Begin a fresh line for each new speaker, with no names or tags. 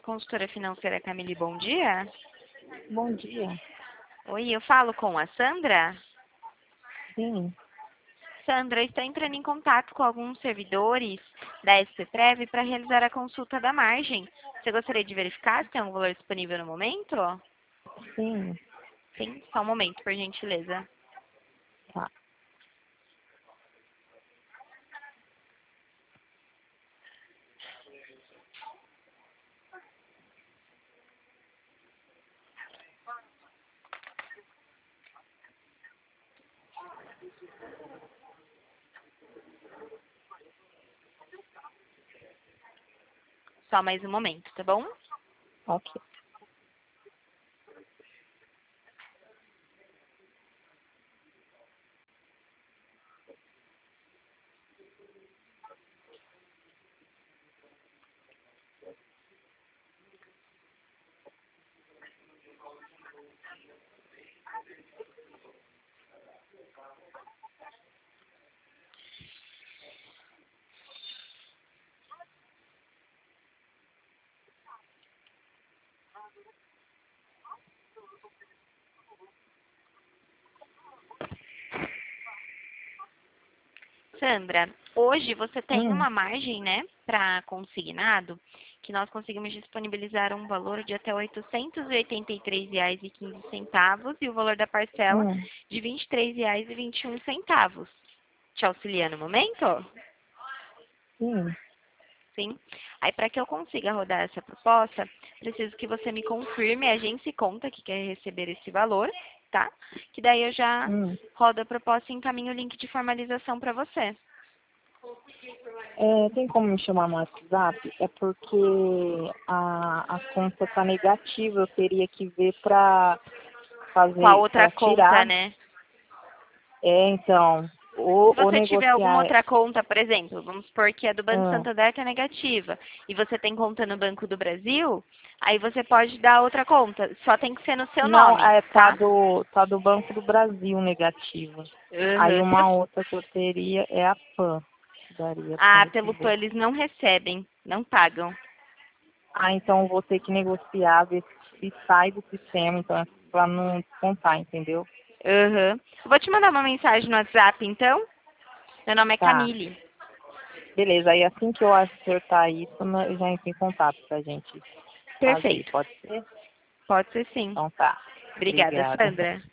consultora financeira Camille, bom dia.
Bom dia.
Oi, eu falo com a Sandra?
Sim.
Sandra, estou entrando em contato com alguns servidores da SPPrev para realizar a consulta da margem. Você gostaria de verificar se tem algum valor disponível no momento?
Sim.
Sim, só um momento, por gentileza.
Tá.
Só mais um momento, tá bom?
Ok.
Sandra, hoje você tem
Hum.
uma margem, né, para consignado, que nós conseguimos disponibilizar um valor de até R$ 883,15 e o valor da parcela
Hum.
de R$ 23,21. Te auxilia no momento?
Sim.
Sim. Aí, para que eu consiga rodar essa proposta, preciso que você me confirme a agência e conta que quer receber esse valor, tá? Que daí eu já
Hum.
rodo a proposta e encaminho o link de formalização para você.
Tem como me chamar no WhatsApp? É porque a conta tá negativa. Eu teria que ver para
Com a
fazer,
outra
para
conta,
tirar.
né?
Então,
Se
ou
você tiver alguma
negociar.
outra conta, por exemplo, vamos supor que a do Banco
Ah,
Santander tá negativa, e você tem conta no Banco do Brasil, aí você pode dar outra conta. Só tem que ser no seu
não,
nome, tá?
tá do Banco do Brasil negativa. Aí
Uhum.
uma outra que eu teria é a PAN, que daria para
Ah, pelo PAN
receber.
eles não recebem, não pagam.
Então eu vou ter que negociar, ver se sai do sistema, então é para não descontar, entendeu?
Uhum. Vou te mandar uma mensagem no WhatsApp, então. Meu nome é
Tá,
Camille.
beleza. Aí assim que eu acertar isso, eu já entro em contato pra gente fazer,
Perfeito.
pode ser?
Pode ser sim.
Então tá.
Obrigada,
Obrigada.
Sandra.